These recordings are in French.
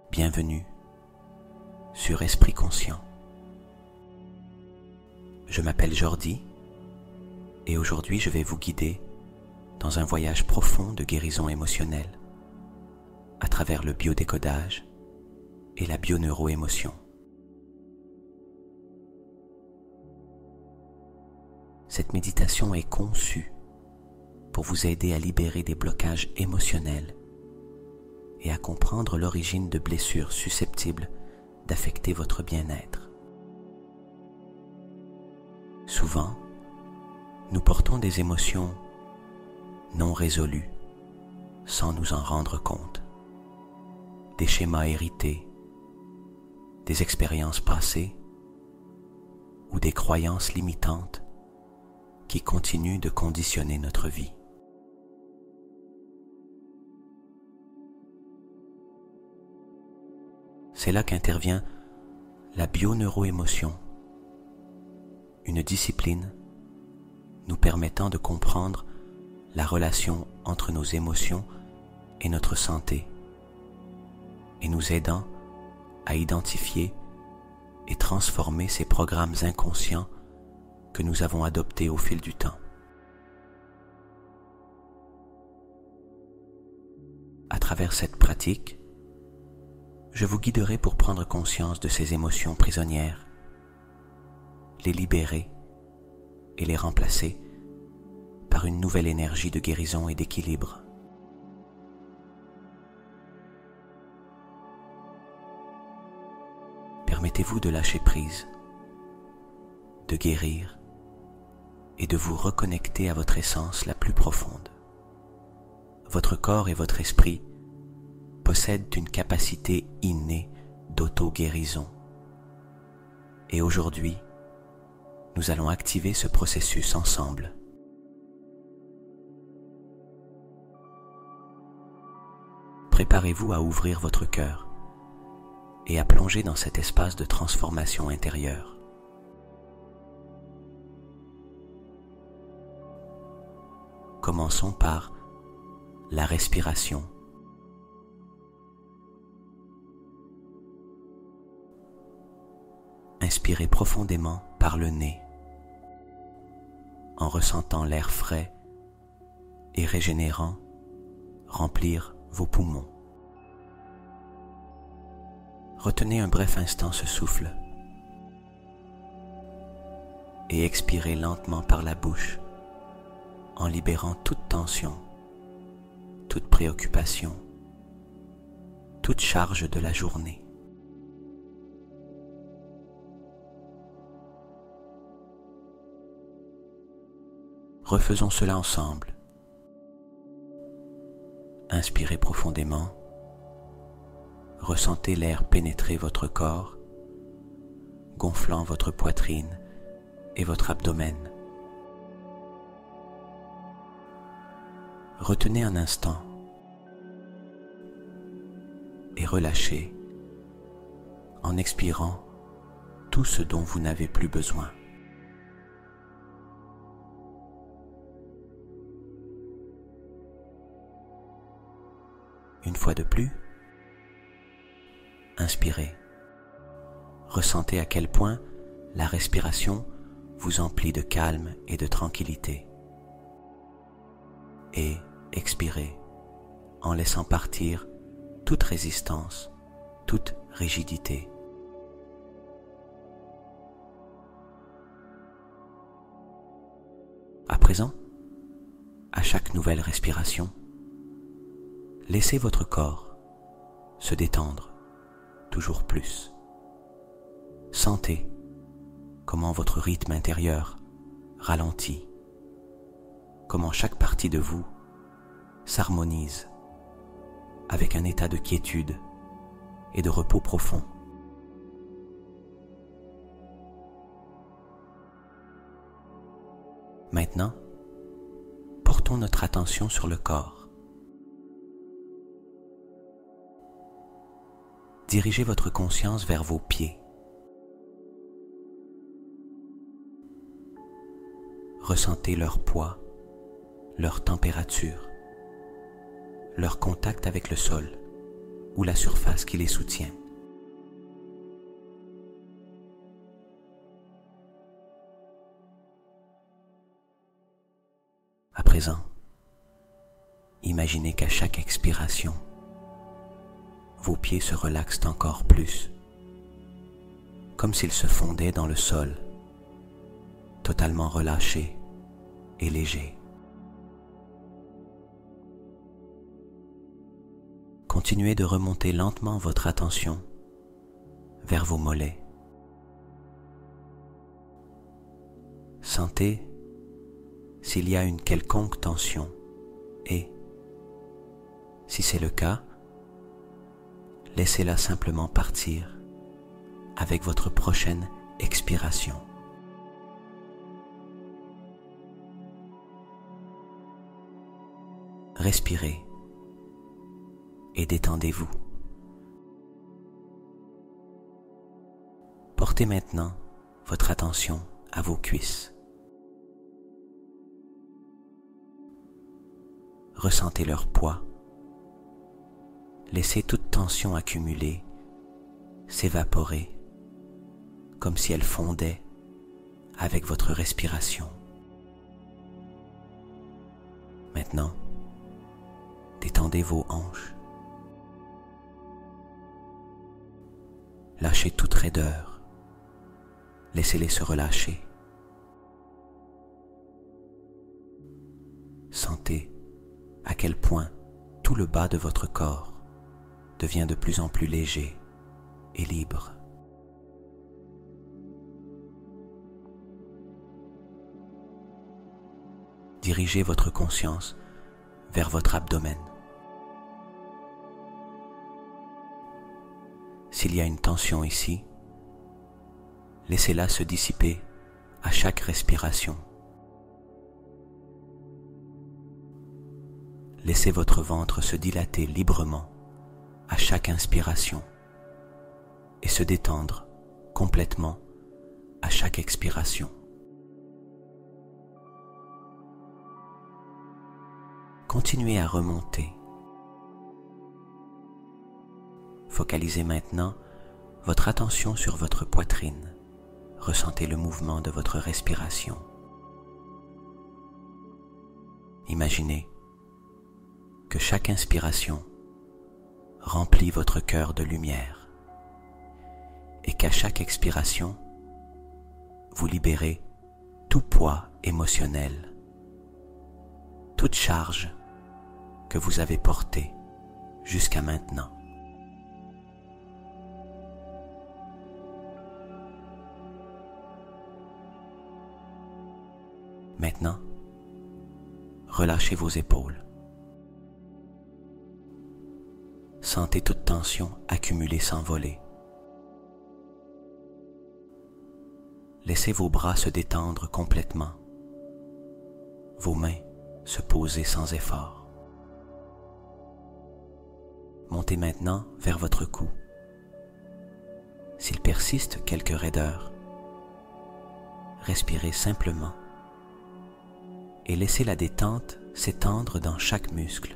Bienvenue sur Esprit Conscient. Je m'appelle Jordi et aujourd'hui je vais vous guider dans un voyage profond de guérison émotionnelle à travers le biodécodage et la bioneuroémotion. Cette méditation est conçue pour vous aider à libérer des blocages émotionnels et à comprendre l'origine de blessures susceptibles d'affecter votre bien-être. Souvent, nous portons des émotions non résolues sans nous en rendre compte. Des schémas hérités, des expériences passées ou des croyances limitantes qui continuent de conditionner notre vie. C'est là qu'intervient la bioneuroémotion, une discipline nous permettant de comprendre la relation entre nos émotions et notre santé, et nous aidant à identifier et transformer ces programmes inconscients que nous avons adoptés au fil du temps. À travers cette pratique, je vous guiderai pour prendre conscience de ces émotions prisonnières, les libérer et les remplacer par une nouvelle énergie de guérison et d'équilibre. Permettez-vous de lâcher prise, de guérir et de vous reconnecter à votre essence la plus profonde. Votre corps et votre esprit possèdent une capacité innée d'auto-guérison. Et aujourd'hui, nous allons activer ce processus ensemble. Préparez-vous à ouvrir votre cœur et à plonger dans cet espace de transformation intérieure. Commençons par la respiration. Inspirez profondément par le nez, en ressentant l'air frais et régénérant remplir vos poumons. Retenez un bref instant ce souffle et expirez lentement par la bouche en libérant toute tension, toute préoccupation, toute charge de la journée. Refaisons cela ensemble. Inspirez profondément. Ressentez l'air pénétrer votre corps, gonflant votre poitrine et votre abdomen. Retenez un instant et relâchez en expirant tout ce dont vous n'avez plus besoin. Une fois de plus, inspirez. Ressentez à quel point la respiration vous emplit de calme et de tranquillité. Et expirez en laissant partir toute résistance, toute rigidité. À présent, à chaque nouvelle respiration, laissez votre corps se détendre toujours plus. Sentez comment votre rythme intérieur ralentit, comment chaque partie de vous s'harmonise avec un état de quiétude et de repos profond. Maintenant, portons notre attention sur le corps. Dirigez votre conscience vers vos pieds. Ressentez leur poids, leur température, leur contact avec le sol ou la surface qui les soutient. À présent, imaginez qu'à chaque expiration, vos pieds se relaxent encore plus, comme s'ils se fondaient dans le sol, totalement relâchés et légers. Continuez de remonter lentement votre attention vers vos mollets. Sentez s'il y a une quelconque tension et, si c'est le cas, laissez-la simplement partir avec votre prochaine expiration. Respirez et détendez-vous. Portez maintenant votre attention à vos cuisses. Ressentez leur poids. Laissez toute tension accumulée s'évaporer comme si elle fondait avec votre respiration. Maintenant, détendez vos hanches. Lâchez toute raideur. Laissez-les se relâcher. Sentez à quel point tout le bas de votre corps devient de plus en plus léger et libre. Dirigez votre conscience vers votre abdomen. S'il y a une tension ici, laissez-la se dissiper à chaque respiration. Laissez votre ventre se dilater librement à chaque inspiration et se détendre complètement à chaque expiration. Continuez à remonter. Focalisez maintenant votre attention sur votre poitrine. Ressentez le mouvement de votre respiration. Imaginez que chaque inspiration remplit votre cœur de lumière et qu'à chaque expiration, vous libérez tout poids émotionnel, toute charge que vous avez portée jusqu'à maintenant. Maintenant, relâchez vos épaules. Sentez toute tension accumulée s'envoler. Laissez vos bras se détendre complètement, vos mains se poser sans effort. Montez maintenant vers votre cou. S'il persiste quelques raideurs, respirez simplement et laissez la détente s'étendre dans chaque muscle.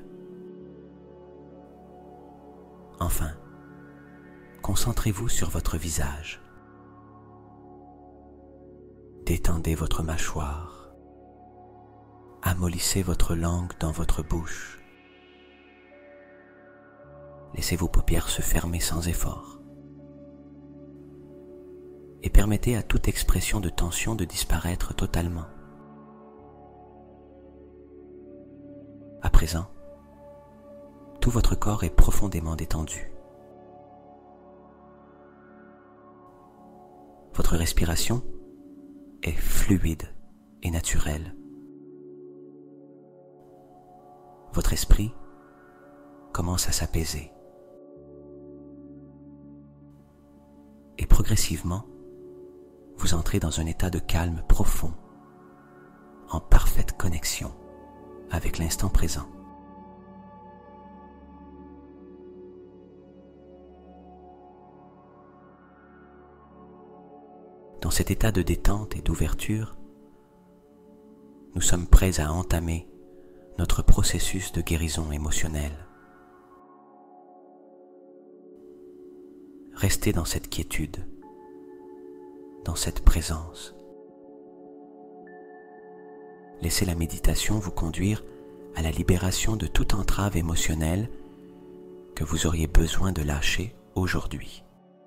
Enfin, concentrez-vous sur votre visage. Détendez votre mâchoire. Amollissez votre langue dans votre bouche. Laissez vos paupières se fermer sans effort. Et permettez à toute expression de tension de disparaître totalement. À présent, tout votre corps est profondément détendu. Votre respiration est fluide et naturelle. Votre esprit commence à s'apaiser. Et progressivement, vous entrez dans un état de calme profond, en parfaite connexion avec l'instant présent. Dans cet état de détente et d'ouverture, nous sommes prêts à entamer notre processus de guérison émotionnelle. Restez dans cette quiétude, dans cette présence. Laissez la méditation vous conduire à la libération de toute entrave émotionnelle que vous auriez besoin de lâcher aujourd'hui.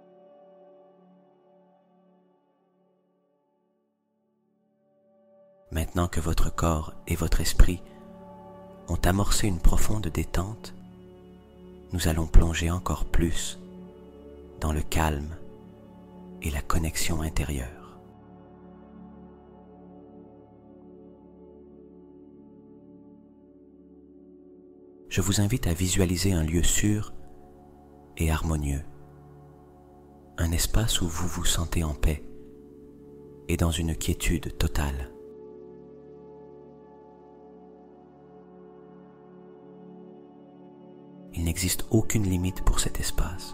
Maintenant que votre corps et votre esprit ont amorcé une profonde détente, nous allons plonger encore plus dans le calme et la connexion intérieure. Je vous invite à visualiser un lieu sûr et harmonieux, un espace où vous vous sentez en paix et dans une quiétude totale. Il n'existe aucune limite pour cet espace.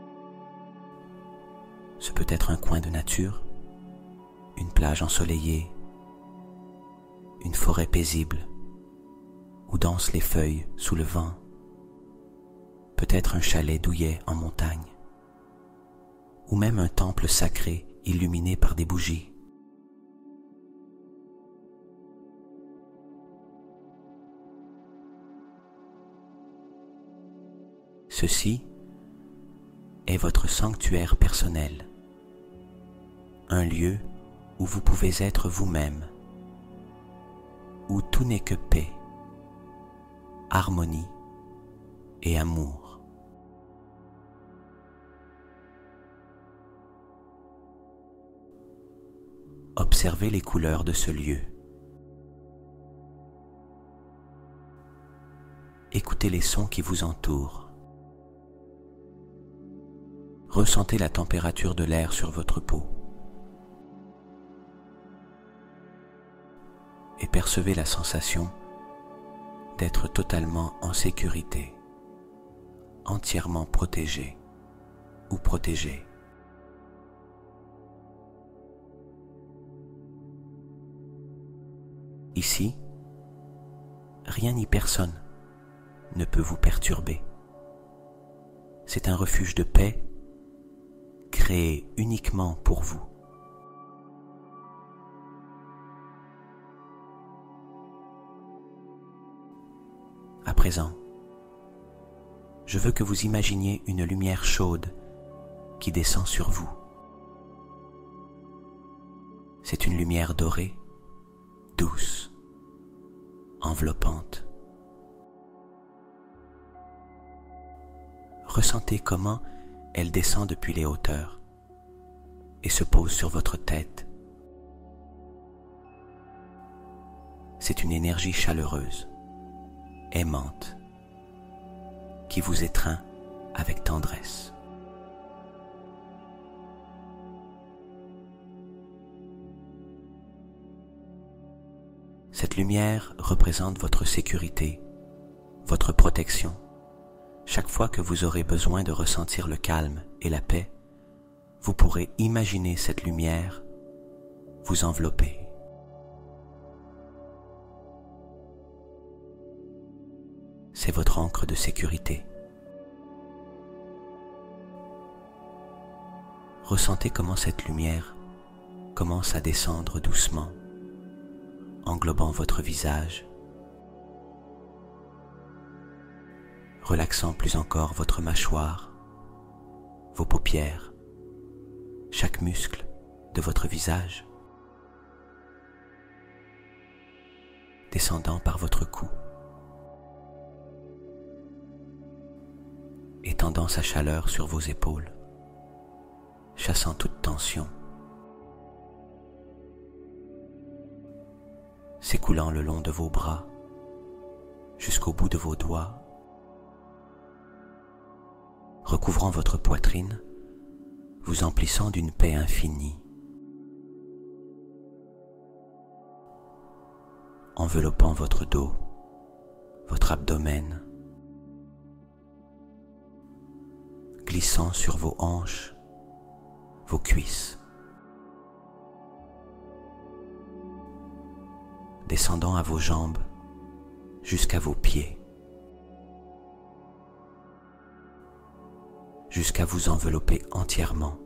Ce peut être un coin de nature, une plage ensoleillée, une forêt paisible, où dansent les feuilles sous le vent, peut-être un chalet douillet en montagne, ou même un temple sacré illuminé par des bougies. Ceci est votre sanctuaire personnel, un lieu où vous pouvez être vous-même, où tout n'est que paix, harmonie et amour. Observez les couleurs de ce lieu. Écoutez les sons qui vous entourent. Ressentez la température de l'air sur votre peau et percevez la sensation d'être totalement en sécurité, entièrement protégé ou protégée. Ici, rien ni personne ne peut vous perturber. C'est un refuge de paix créé uniquement pour vous. À présent, je veux que vous imaginiez une lumière chaude qui descend sur vous. C'est une lumière dorée, douce, enveloppante. Ressentez comment elle descend depuis les hauteurs et se pose sur votre tête. C'est une énergie chaleureuse, aimante, qui vous étreint avec tendresse. Cette lumière représente votre sécurité, votre protection. Chaque fois que vous aurez besoin de ressentir le calme et la paix, vous pourrez imaginer cette lumière vous envelopper. C'est votre ancre de sécurité. Ressentez comment cette lumière commence à descendre doucement, englobant votre visage, relaxant plus encore votre mâchoire, vos paupières, chaque muscle de votre visage, descendant par votre cou, étendant sa chaleur sur vos épaules, chassant toute tension, s'écoulant le long de vos bras, jusqu'au bout de vos doigts, recouvrant votre poitrine, vous emplissant d'une paix infinie, enveloppant votre dos, votre abdomen, glissant sur vos hanches, vos cuisses, descendant à vos jambes jusqu'à vos pieds, jusqu'à vous envelopper entièrement.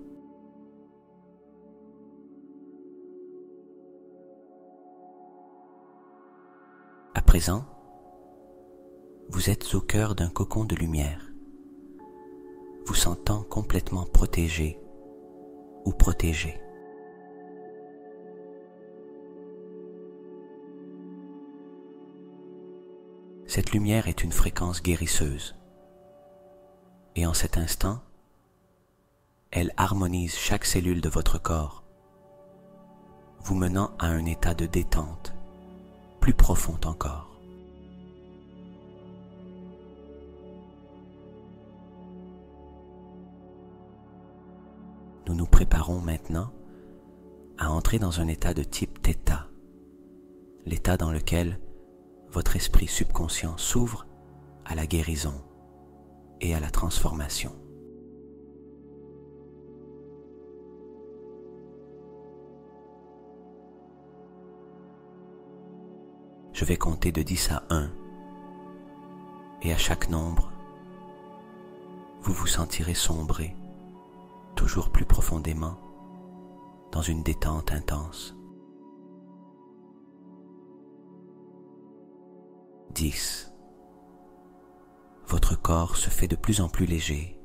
À présent, vous êtes au cœur d'un cocon de lumière, vous sentant complètement protégé ou protégé. Cette lumière est une fréquence guérisseuse, et en cet instant, elle harmonise chaque cellule de votre corps, vous menant à un état de détente plus profond encore. Nous nous préparons maintenant à entrer dans un état de type θ, l'état dans lequel votre esprit subconscient s'ouvre à la guérison et à la transformation. Je vais compter de 10 à 1 et à chaque nombre, vous vous sentirez sombrer toujours plus profondément dans une détente intense. 10. Votre corps se fait de plus en plus léger.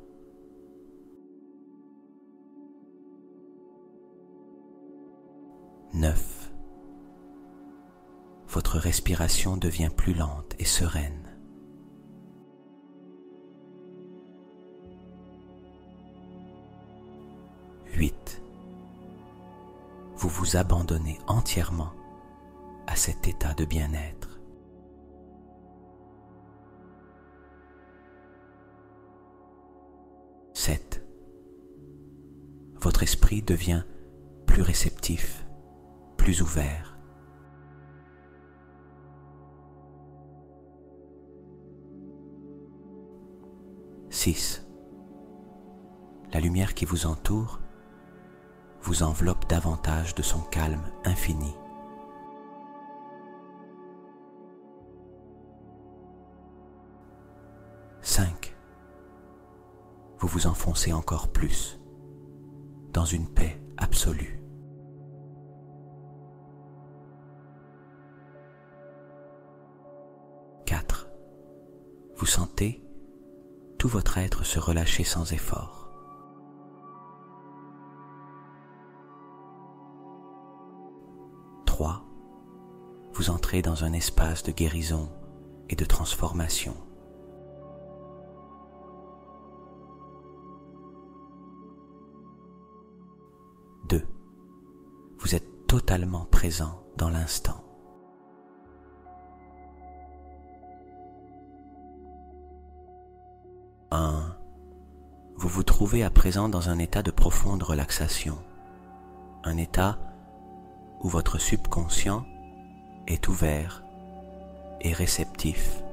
9. Votre respiration devient plus lente et sereine. 8. Vous vous abandonnez entièrement à cet état de bien-être. 7. Votre esprit devient plus réceptif, plus ouvert. 6. La lumière qui vous entoure vous enveloppe davantage de son calme infini. 5. Vous vous enfoncez encore plus dans une paix absolue. 4. Vous sentez tout votre être se relâcher sans effort. 3. Vous entrez dans un espace de guérison et de transformation. 2. Vous êtes totalement présent dans l'instant. 1. Vous vous trouvez à présent dans un état de profonde relaxation, un état où votre subconscient est ouvert et réceptif.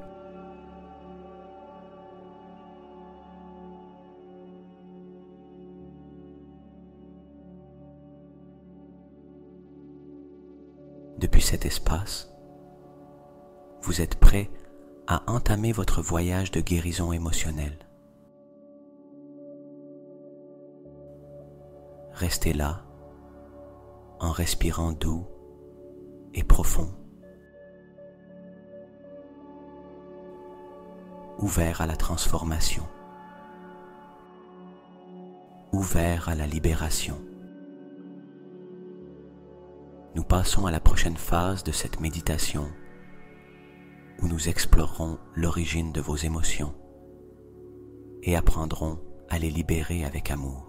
Depuis cet espace, vous êtes prêt à entamer votre voyage de guérison émotionnelle. Restez là, en respirant doux et profond, ouvert à la transformation, ouvert à la libération. Nous passons à la prochaine phase de cette méditation où nous explorerons l'origine de vos émotions et apprendrons à les libérer avec amour.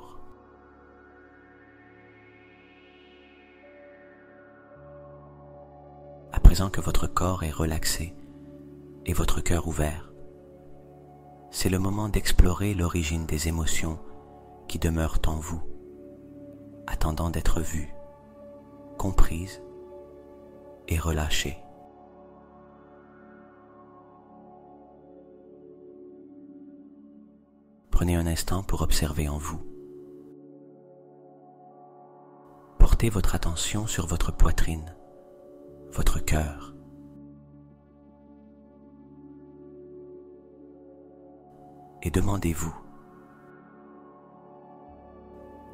À présent que votre corps est relaxé et votre cœur ouvert, c'est le moment d'explorer l'origine des émotions qui demeurent en vous, attendant d'être vues, comprises et relâchées. Prenez un instant pour observer en vous. Portez votre attention sur votre poitrine, votre cœur. Et demandez-vous,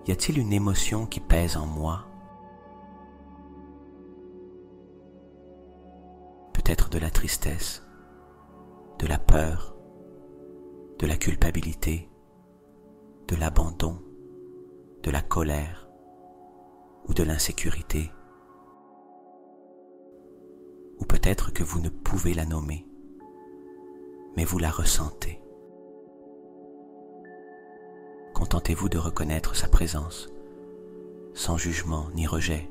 Y a-t-il une émotion qui pèse en moi? Peut-être de la tristesse, de la peur, de la culpabilité, de l'abandon, de la colère ou de l'insécurité. Ou peut-être que vous ne pouvez la nommer, mais vous la ressentez. Contentez-vous de reconnaître sa présence, sans jugement ni rejet.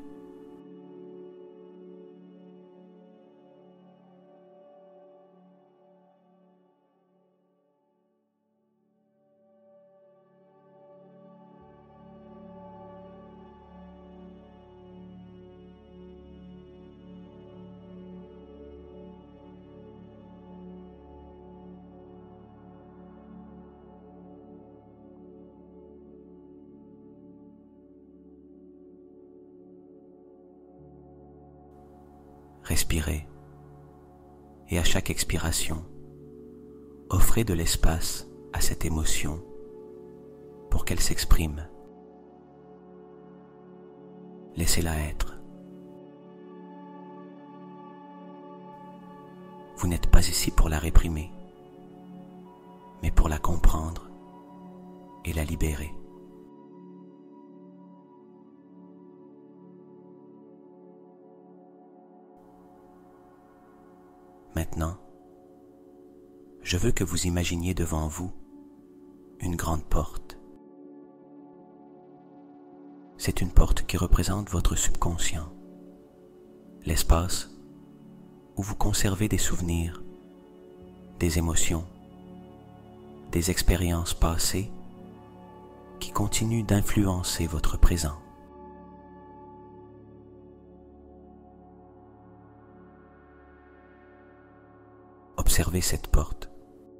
Respirez et à chaque expiration, offrez de l'espace à cette émotion pour qu'elle s'exprime. Laissez-la être. Vous n'êtes pas ici pour la réprimer, mais pour la comprendre et la libérer. Maintenant, je veux que vous imaginiez devant vous une grande porte. C'est une porte qui représente votre subconscient, l'espace où vous conservez des souvenirs, des émotions, des expériences passées qui continuent d'influencer votre présent. Observez cette porte.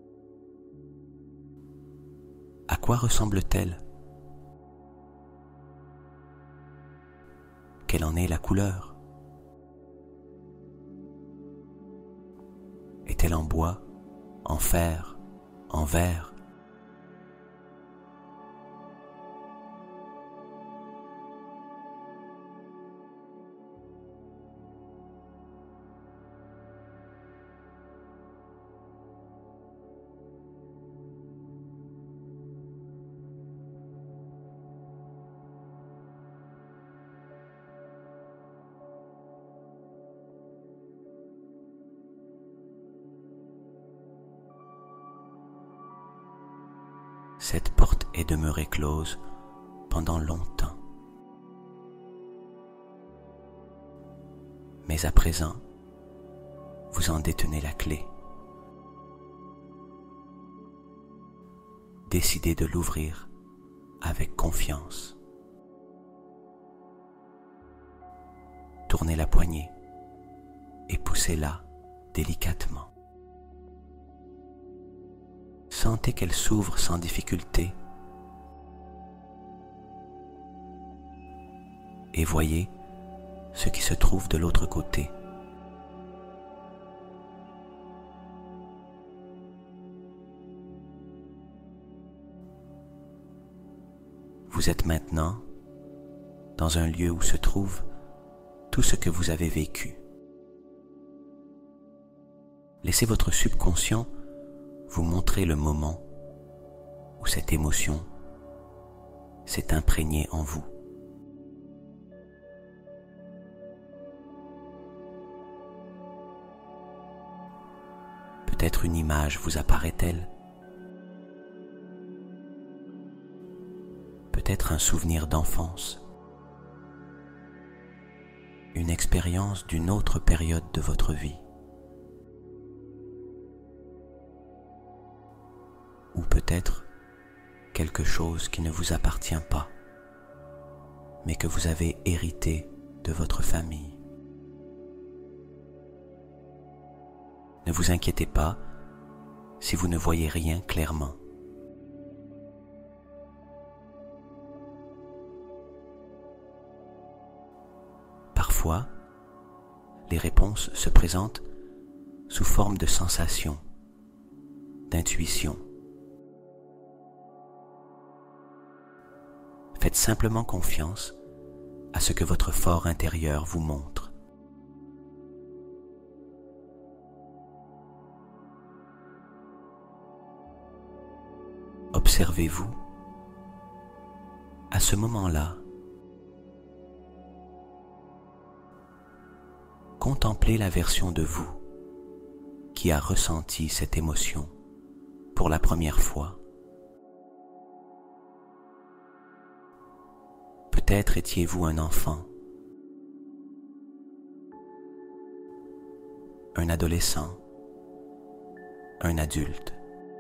À quoi ressemble-t-elle? Quelle en est la couleur? Est-elle en bois, en fer, en verre? Cette porte est demeurée close pendant longtemps. Mais à présent, vous en détenez la clé. Décidez de l'ouvrir avec confiance. Tournez la poignée et poussez-la délicatement. Sentez qu'elle s'ouvre sans difficulté et voyez ce qui se trouve de l'autre côté. Vous êtes maintenant dans un lieu où se trouve tout ce que vous avez vécu. Laissez votre subconscient vous montrer le moment où cette émotion s'est imprégnée en vous. Peut-être une image vous apparaît-elle? Peut-être un souvenir d'enfance, une expérience d'une autre période de votre vie. Ou peut-être quelque chose qui ne vous appartient pas, mais que vous avez hérité de votre famille. Ne vous inquiétez pas si vous ne voyez rien clairement. Parfois, les réponses se présentent sous forme de sensations, d'intuition. Faites simplement confiance à ce que votre fort intérieur vous montre. Observez-vous. À ce moment-là, contemplez la version de vous qui a ressenti cette émotion pour la première fois. Peut-être étiez-vous un enfant, un adolescent, un adulte.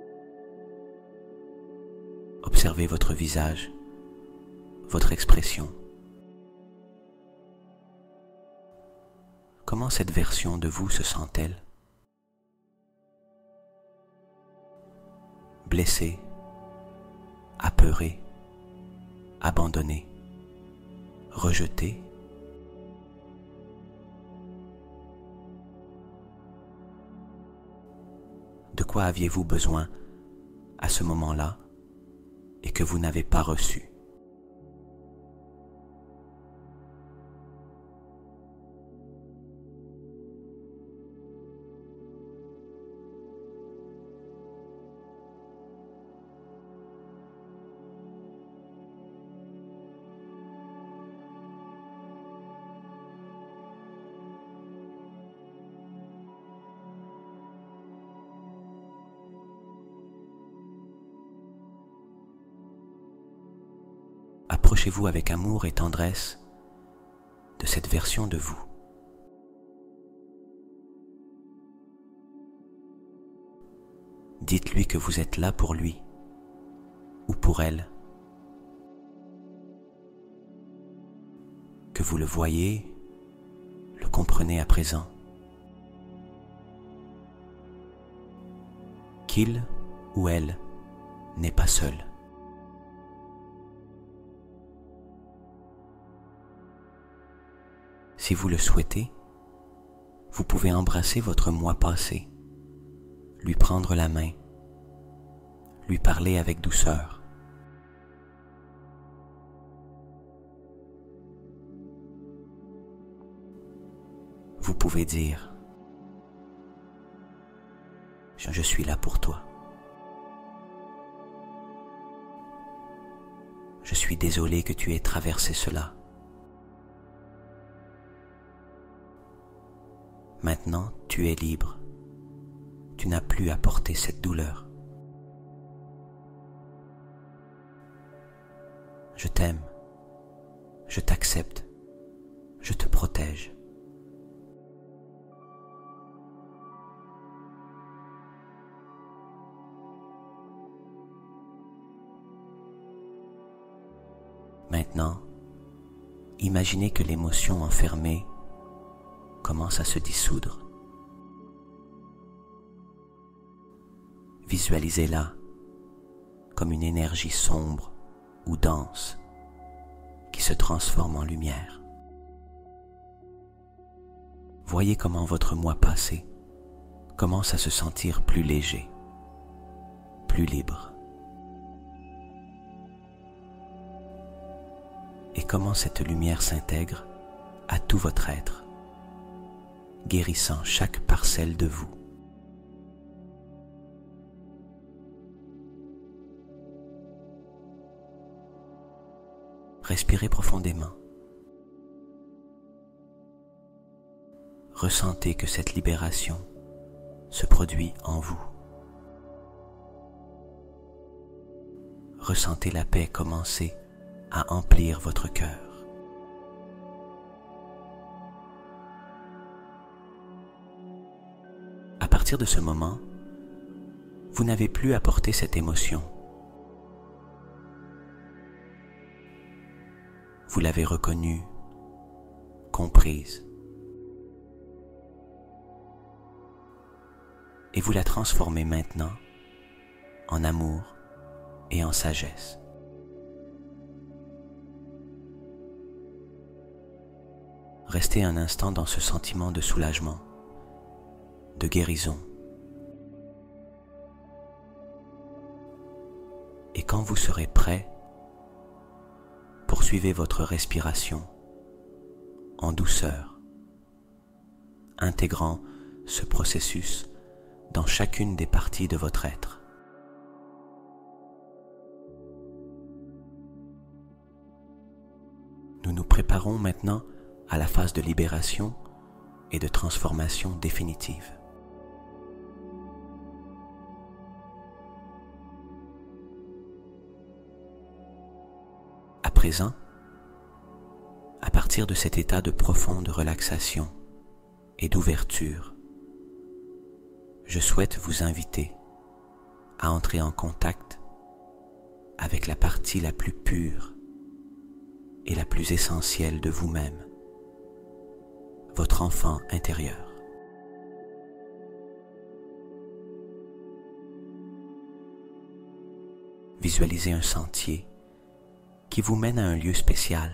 Observez votre visage, votre expression. Comment cette version de vous se sent-elle? Blessée, apeurée, abandonnée, rejetée? De quoi aviez-vous besoin à ce moment-là et que vous n'avez pas reçu? Approchez-vous avec amour et tendresse de cette version de vous. Dites-lui que vous êtes là pour lui ou pour elle, que vous le voyez, le comprenez à présent, qu'il ou elle n'est pas seul. Si vous le souhaitez, vous pouvez embrasser votre moi passé, lui prendre la main, lui parler avec douceur. Vous pouvez dire « Je suis là pour toi. Je suis désolé que tu aies traversé cela. Maintenant, tu es libre. Tu n'as plus à porter cette douleur. Je t'aime. Je t'accepte. Je te protège. » Maintenant, imaginez que l'émotion enfermée commence à se dissoudre. Visualisez-la comme une énergie sombre ou dense qui se transforme en lumière. Voyez comment votre moi passé commence à se sentir plus léger, plus libre. Et comment cette lumière s'intègre à tout votre être, guérissant chaque parcelle de vous. Respirez profondément. Ressentez que cette libération se produit en vous. Ressentez la paix commencer à emplir votre cœur. À partir de ce moment, vous n'avez plus à porter cette émotion. Vous l'avez reconnue, comprise, et vous la transformez maintenant en amour et en sagesse. Restez un instant dans ce sentiment de soulagement, de guérison. Et quand vous serez prêt pour poursuivez votre respiration en douceur, intégrant ce processus dans chacune des parties de votre être. Nous nous préparons maintenant à la phase de libération et de transformation définitive. À présent, à partir de cet état de profonde relaxation et d'ouverture, je souhaite vous inviter à entrer en contact avec la partie la plus pure et la plus essentielle de vous-même, votre enfant intérieur. Visualisez un sentier qui vous mène à un lieu spécial.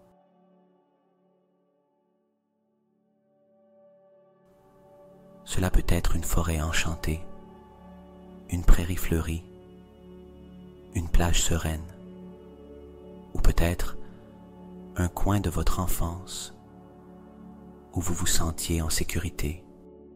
Cela peut être une forêt enchantée, une prairie fleurie, une plage sereine, ou peut-être un coin de votre enfance où vous vous sentiez en sécurité.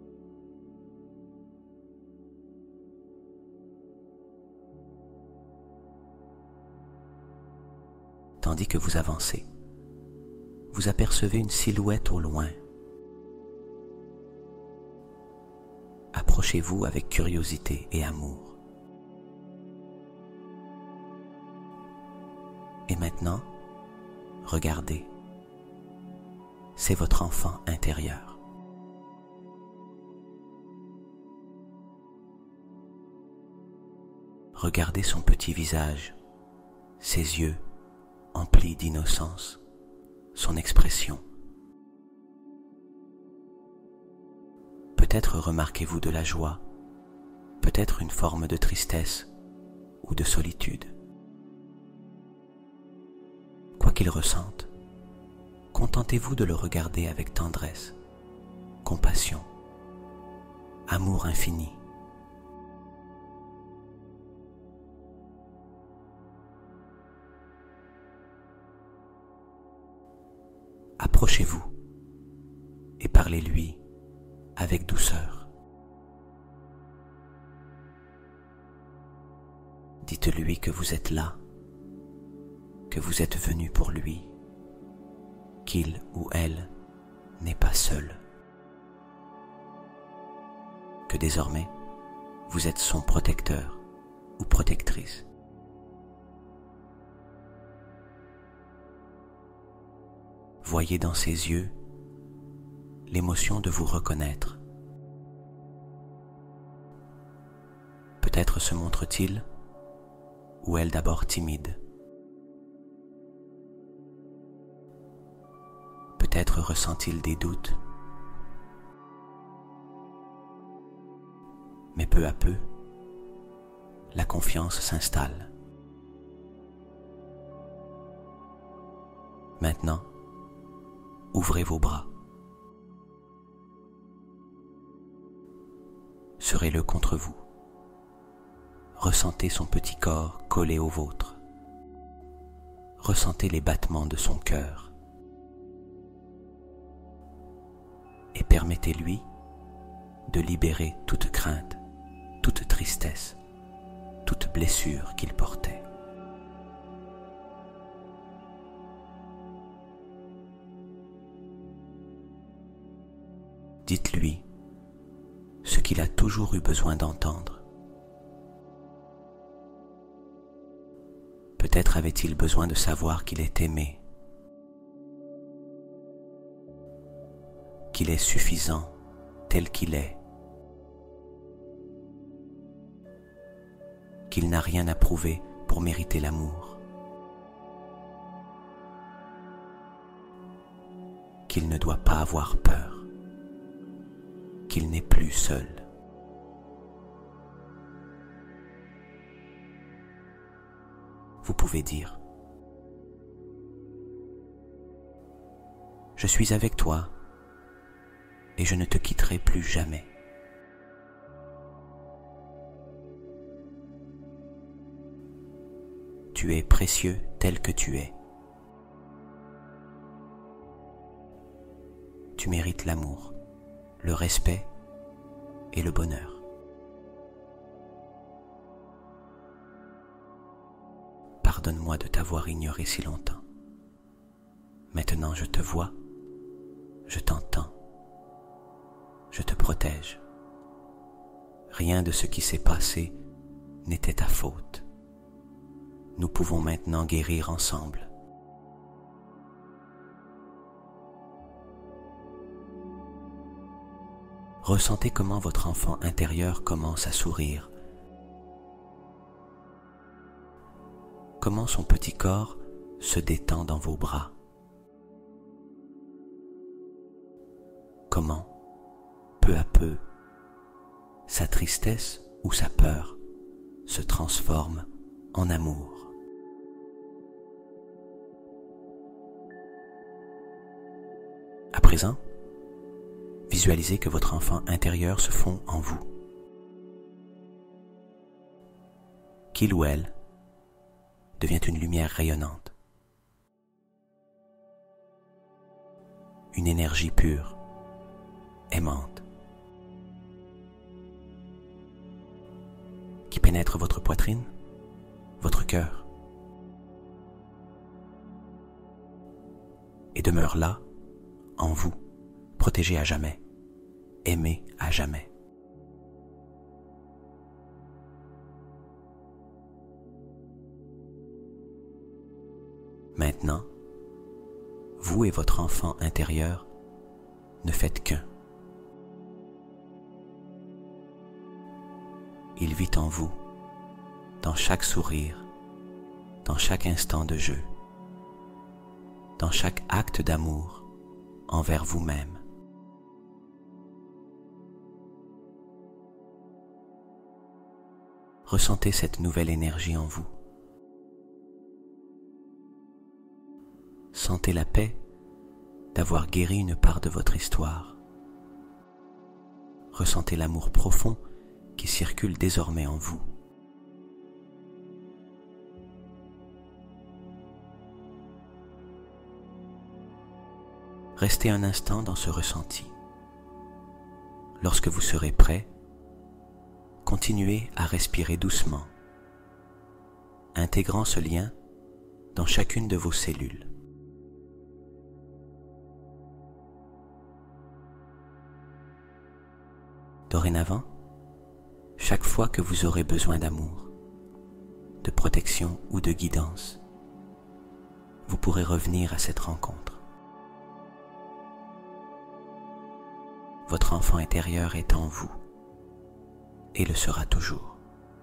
Tandis que vous avancez, vous apercevez une silhouette au loin. Approchez-vous avec curiosité et amour. Et maintenant, regardez. C'est votre enfant intérieur. Regardez son petit visage, ses yeux emplis d'innocence, son expression. Peut-être remarquez-vous de la joie, peut-être une forme de tristesse ou de solitude. Quoi qu'il ressente, contentez-vous de le regarder avec tendresse, compassion, amour infini. Approchez-vous et parlez-lui avec douceur. Dites-lui que vous êtes là, que vous êtes venu pour lui, qu'il ou elle n'est pas seul, que désormais vous êtes son protecteur ou protectrice. Voyez dans ses yeux l'émotion de vous reconnaître. Peut-être se montre-t-il ou elle d'abord timide. Peut-être ressent-il des doutes. Mais peu à peu, la confiance s'installe. Maintenant, ouvrez vos bras. Serrez-le contre vous. Ressentez son petit corps collé au vôtre. Ressentez les battements de son cœur. Et permettez-lui de libérer toute crainte, toute tristesse, toute blessure qu'il portait. Dites-lui ce qu'il a toujours eu besoin d'entendre. Peut-être avait-il besoin de savoir qu'il est aimé, qu'il est suffisant tel qu'il est, qu'il n'a rien à prouver pour mériter l'amour, qu'il ne doit pas avoir peur, qu'il n'est plus seul. Vous pouvez dire : je suis avec toi et je ne te quitterai plus jamais. Tu es précieux tel que tu es. tu mérites l'amour, le respect et le bonheur. Pardonne-moi de t'avoir ignoré si longtemps. Maintenant je te vois, je t'entends, je te protège. Rien de ce qui s'est passé n'était ta faute. Nous pouvons maintenant guérir ensemble. Ressentez comment votre enfant intérieur commence à sourire. Comment son petit corps se détend dans vos bras. Comment, peu à peu, sa tristesse ou sa peur se transforme en amour. À présent, visualisez que votre enfant intérieur se fond en vous. Qu'il ou elle devient une lumière rayonnante, une énergie pure, aimante, qui pénètre votre poitrine, votre cœur, et demeure là, en vous, protégé à jamais, aimé à jamais. Maintenant, vous et votre enfant intérieur ne faites qu'un. Il vit en vous, dans chaque sourire, dans chaque instant de jeu, dans chaque acte d'amour envers vous-même. Ressentez cette nouvelle énergie en vous. Sentez la paix d'avoir guéri une part de votre histoire. Ressentez l'amour profond qui circule désormais en vous. Restez un instant dans ce ressenti. Lorsque vous serez prêt, continuez à respirer doucement, intégrant ce lien dans chacune de vos cellules. Dorénavant, chaque fois que vous aurez besoin d'amour, de protection ou de guidance, vous pourrez revenir à cette rencontre. Votre enfant intérieur est en vous et le sera toujours.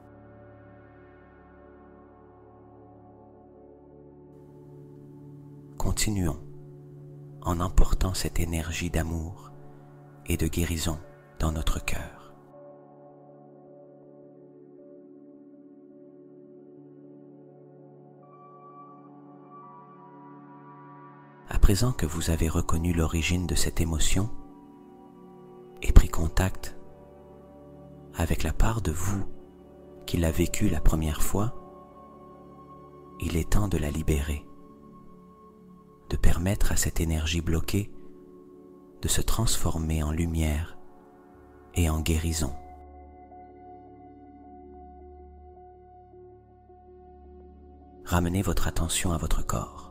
Continuons en emportant cette énergie d'amour et de guérison dans notre cœur. À présent que vous avez reconnu l'origine de cette émotion et pris contact avec la part de vous qui l'a vécue la première fois, il est temps de la libérer, de permettre à cette énergie bloquée de se transformer en lumière et en guérison. Ramenez votre attention à votre corps.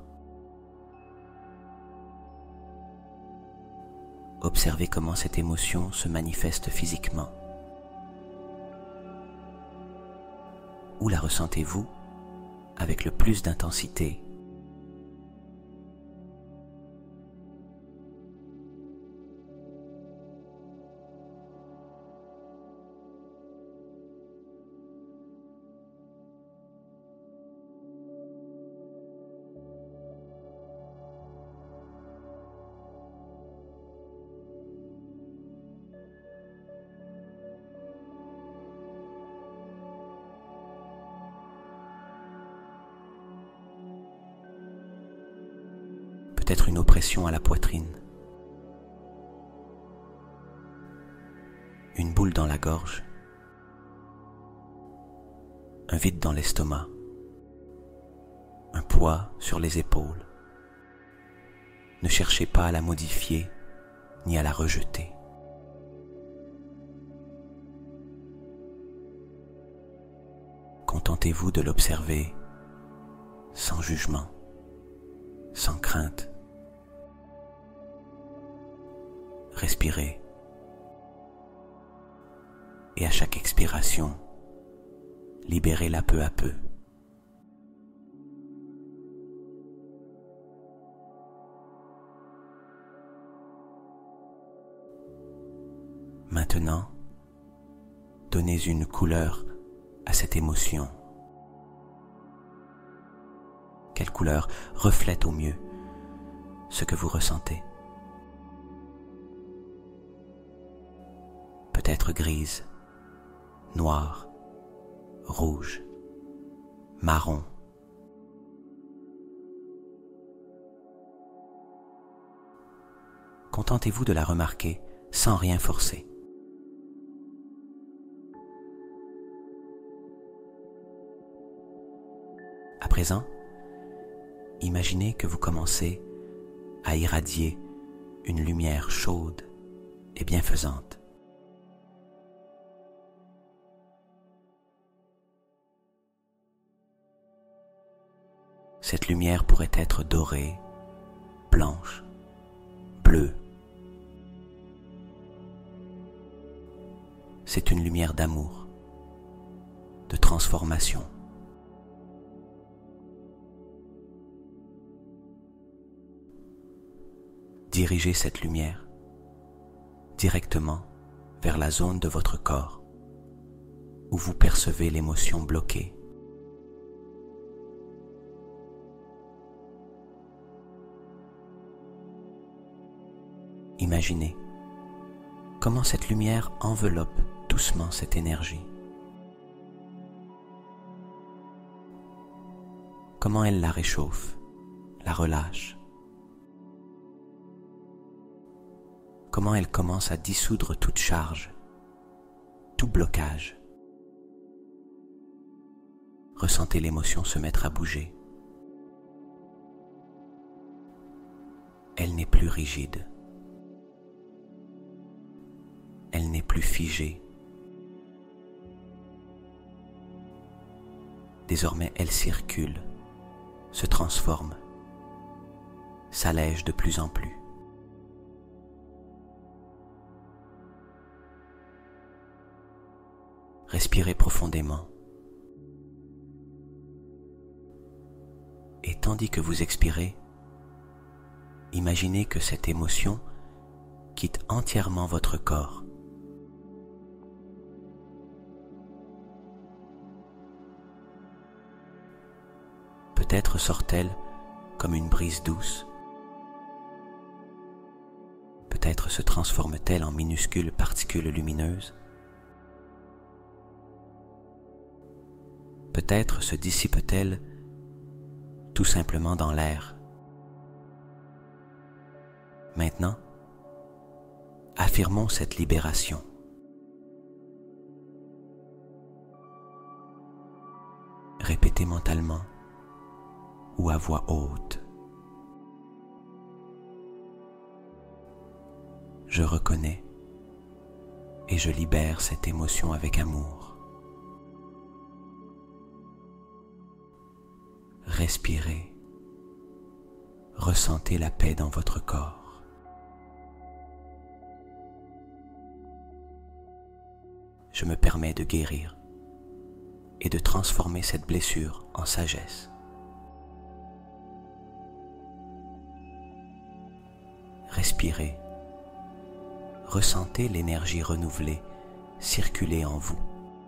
Observez comment cette émotion se manifeste physiquement. Où la ressentez-vous avec le plus d'intensité ? Peut-être une oppression à la poitrine, une boule dans la gorge, un vide dans l'estomac, un poids sur les épaules. Ne cherchez pas à la modifier ni à la rejeter. Contentez-vous de l'observer sans jugement, sans crainte. Respirez et à chaque expiration, libérez-la peu à peu. Maintenant, donnez une couleur à cette émotion. Quelle couleur reflète au mieux ce que vous ressentez? Peut-être grise, noire, rouge, marron. Contentez-vous de la remarquer sans rien forcer. À présent, imaginez que vous commencez à irradier une lumière chaude et bienfaisante. Cette lumière pourrait être dorée, blanche, bleue. C'est une lumière d'amour, de transformation. Dirigez cette lumière directement vers la zone de votre corps où vous percevez l'émotion bloquée. Imaginez comment cette lumière enveloppe doucement cette énergie. Comment elle la réchauffe, la relâche. Comment elle commence à dissoudre toute charge, tout blocage. Ressentez l'émotion se mettre à bouger. Elle n'est plus rigide. Elle n'est plus figée. Désormais, elle circule, se transforme, s'allège de plus en plus. Respirez profondément. Et tandis que vous expirez, imaginez que cette émotion quitte entièrement votre corps. Peut-être sort-elle comme une brise douce. Peut-être se transforme-t-elle en minuscules particules lumineuses. Peut-être se dissipe-t-elle tout simplement dans l'air. Maintenant, affirmons cette libération. Répétez mentalement ou à voix haute. Je reconnais et je libère cette émotion avec amour. Respirez, ressentez la paix dans votre corps. Je me permets de guérir et de transformer cette blessure en sagesse. Respirez, ressentez l'énergie renouvelée circuler en vous.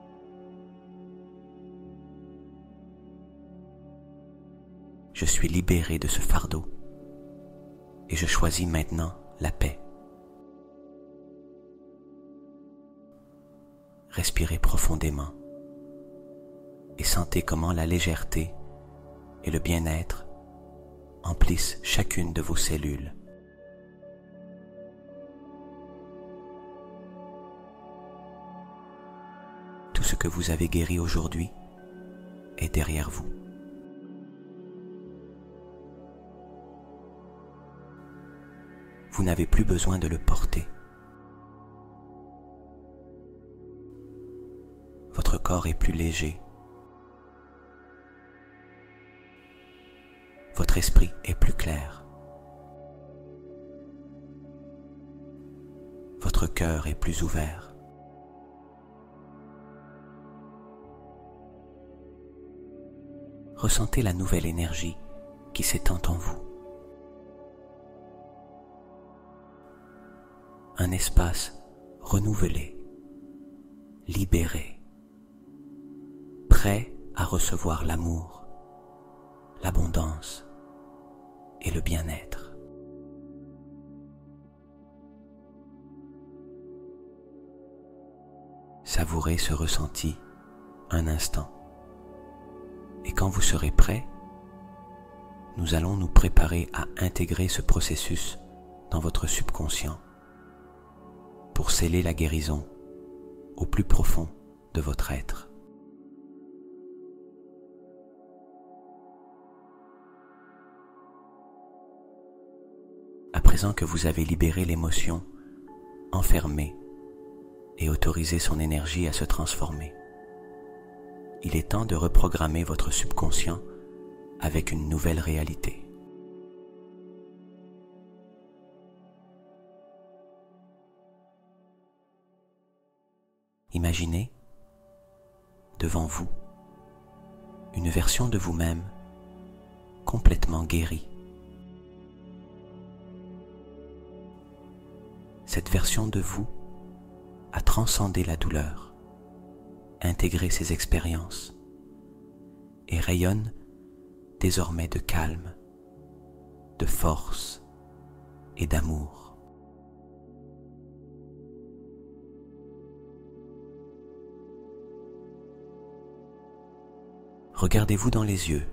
Je suis libéré de ce fardeau et je choisis maintenant la paix. Respirez profondément et sentez comment la légèreté et le bien-être emplissent chacune de vos cellules. Tout ce que vous avez guéri aujourd'hui est derrière vous. vous n'avez plus besoin de le porter. Votre corps est plus léger. Votre esprit est plus clair. Votre cœur est plus ouvert. Ressentez la nouvelle énergie qui s'étend en vous. Un espace renouvelé, libéré, prêt à recevoir l'amour, l'abondance et le bien-être. Savourez ce ressenti un instant. Et quand vous serez prêt, nous allons nous préparer à intégrer ce processus dans votre subconscient pour sceller la guérison au plus profond de votre être. À présent que vous avez libéré l'émotion, enfermée et autorisé son énergie à se transformer, il est temps de reprogrammer votre subconscient avec une nouvelle réalité. Imaginez devant vous une version de vous-même complètement guérie. Cette version de vous a transcendé la douleur, intégré ses expériences et rayonne désormais de calme, de force et d'amour. Regardez-vous dans les yeux.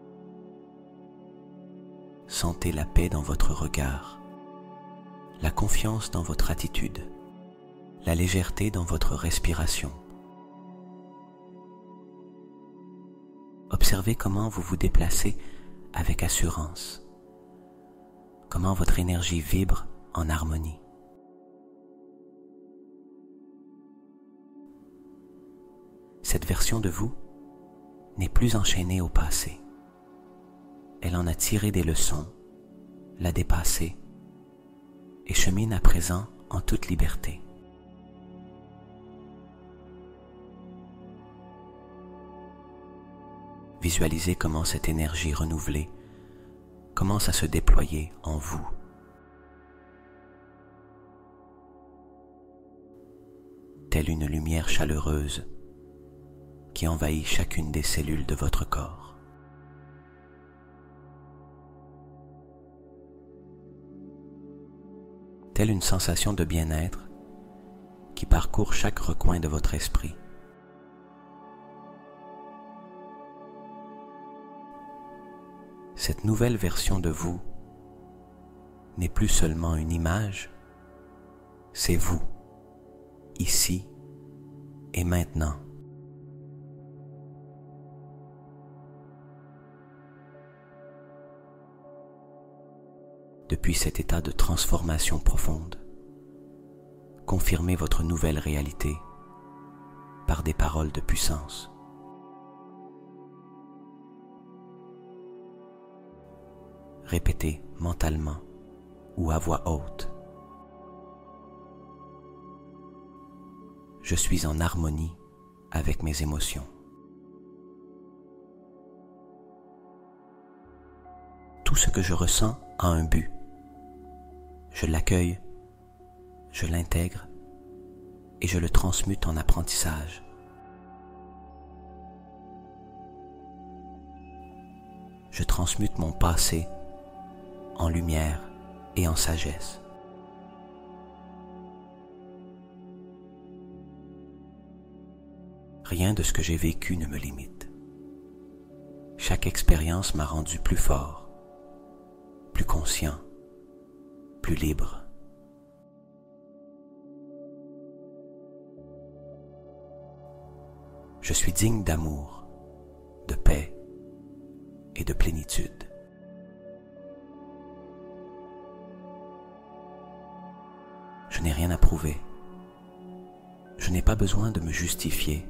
Sentez la paix dans votre regard, la confiance dans votre attitude, la légèreté dans votre respiration. Observez comment vous vous déplacez avec assurance, comment votre énergie vibre en harmonie. Cette version de vous n'est plus enchaînée au passé. Elle en a tiré des leçons, l'a dépassée et chemine à présent en toute liberté. Visualisez comment cette énergie renouvelée commence à se déployer en vous. Telle une lumière chaleureuse qui envahit chacune des cellules de votre corps. Telle une sensation de bien-être qui parcourt chaque recoin de votre esprit. Cette nouvelle version de vous n'est plus seulement une image, c'est vous, ici et maintenant. Depuis cet état de transformation profonde, confirmez votre nouvelle réalité par des paroles de puissance. Répétez mentalement ou à voix haute. Je suis en harmonie avec mes émotions. Tout ce que je ressens a un but. Je l'accueille, je l'intègre et je le transmute en apprentissage. Je transmute mon passé en lumière et en sagesse. Rien de ce que j'ai vécu ne me limite. Chaque expérience m'a rendu plus fort, plus conscient, plus libre. Je suis digne d'amour, de paix et de plénitude. Je n'ai rien à prouver. Je n'ai pas besoin de me justifier.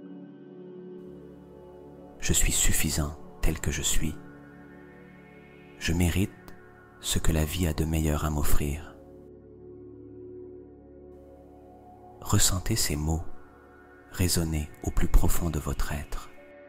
Je suis suffisant tel que je suis. Je mérite ce que la vie a de meilleur à m'offrir. Ressentez ces mots résonner au plus profond de votre être.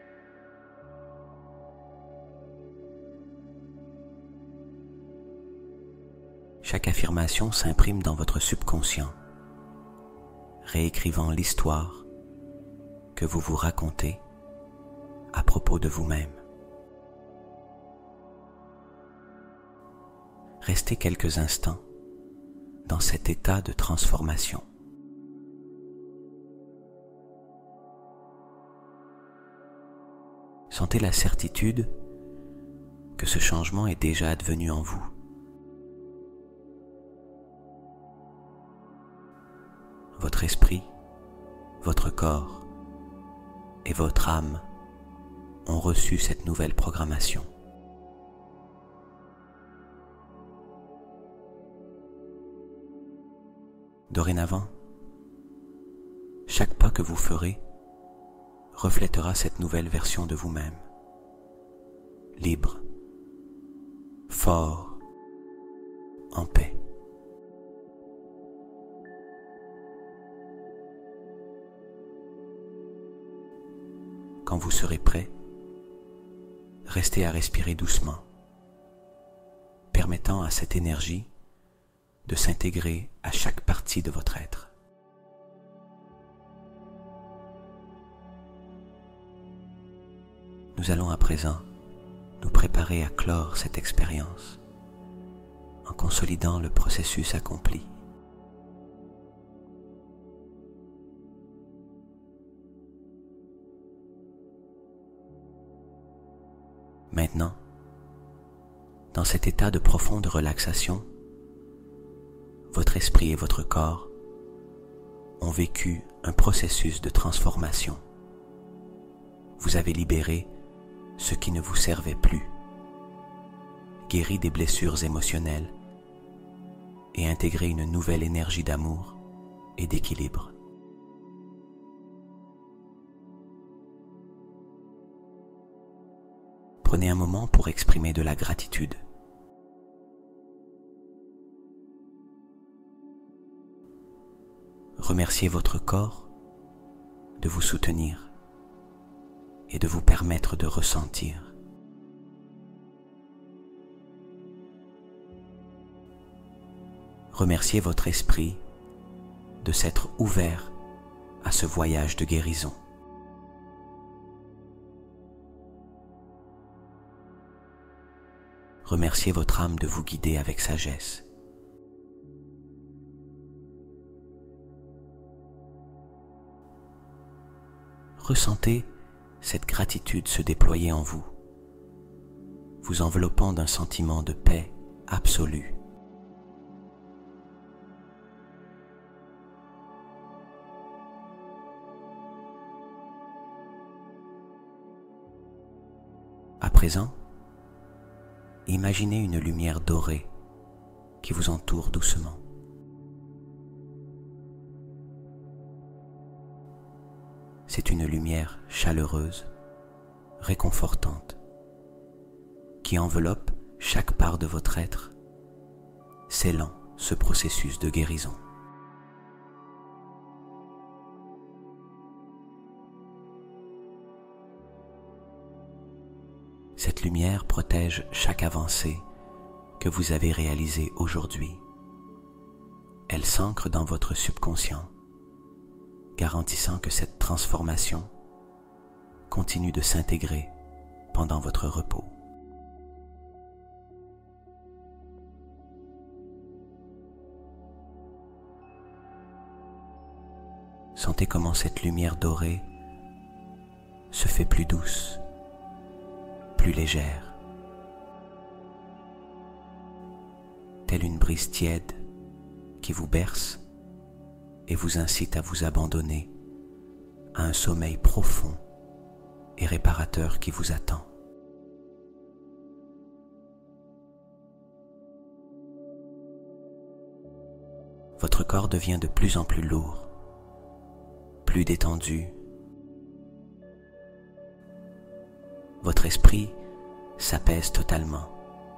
Chaque affirmation s'imprime dans votre subconscient, réécrivant l'histoire que vous vous racontez à propos de vous-même. Restez quelques instants dans cet état de transformation. Sentez la certitude que ce changement est déjà advenu en vous. Votre esprit, votre corps et votre âme ont reçu cette nouvelle programmation. Dorénavant, chaque pas que vous ferez reflètera cette nouvelle version de vous-même, libre, fort, en paix. Quand vous serez prêt, restez à respirer doucement, permettant à cette énergie de s'intégrer à chaque partie de votre être. Nous allons à présent nous préparer à clore cette expérience en consolidant le processus accompli. Maintenant, dans cet état de profonde relaxation, votre esprit et votre corps ont vécu un processus de transformation. Vous avez libéré ce qui ne vous servait plus, guéri des blessures émotionnelles et intégré une nouvelle énergie d'amour et d'équilibre. Prenez un moment pour exprimer de la gratitude. Remerciez votre corps de vous soutenir et de vous permettre de ressentir. Remerciez votre esprit de s'être ouvert à ce voyage de guérison. Remerciez votre âme de vous guider avec sagesse. Ressentez cette gratitude se déployer en vous, vous enveloppant d'un sentiment de paix absolue. À présent, imaginez une lumière dorée qui vous entoure doucement. C'est une lumière chaleureuse, réconfortante, qui enveloppe chaque part de votre être, scellant ce processus de guérison. Cette lumière protège chaque avancée que vous avez réalisée aujourd'hui. Elle s'ancre dans votre subconscient, garantissant que cette transformation continue de s'intégrer pendant votre repos. Sentez comment cette lumière dorée se fait plus douce, plus légère, telle une brise tiède qui vous berce et vous incite à vous abandonner à un sommeil profond et réparateur qui vous attend. Votre corps devient de plus en plus lourd, plus détendu. Votre esprit s'apaise totalement.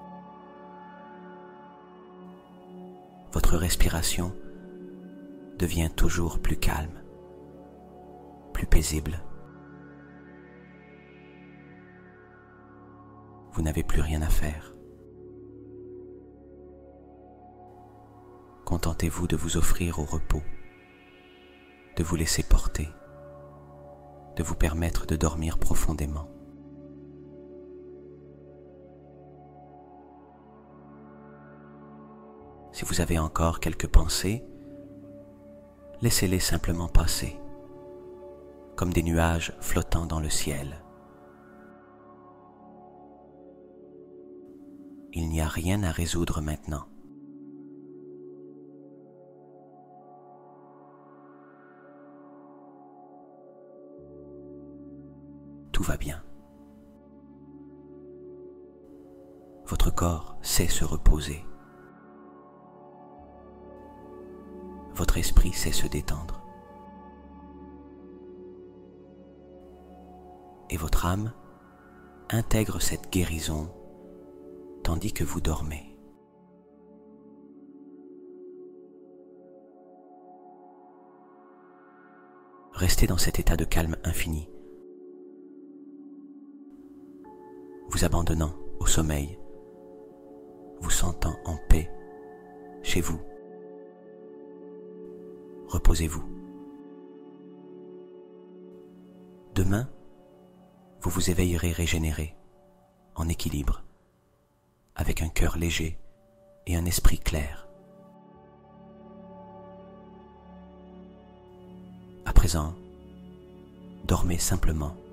Votre respiration devient toujours plus calme, plus paisible. Vous n'avez plus rien à faire. Contentez-vous de vous offrir au repos, de vous laisser porter, de vous permettre de dormir profondément. Si vous avez encore quelques pensées, laissez-les simplement passer, comme des nuages flottant dans le ciel. Il n'y a rien à résoudre maintenant. Tout va bien. Votre corps sait se reposer. Votre esprit sait se détendre. Et votre âme intègre cette guérison tandis que vous dormez. Restez dans cet état de calme infini, vous abandonnant au sommeil, vous sentant en paix chez vous. Reposez-vous. Demain, vous vous éveillerez régénéré, en équilibre, avec un cœur léger et un esprit clair. À présent, dormez simplement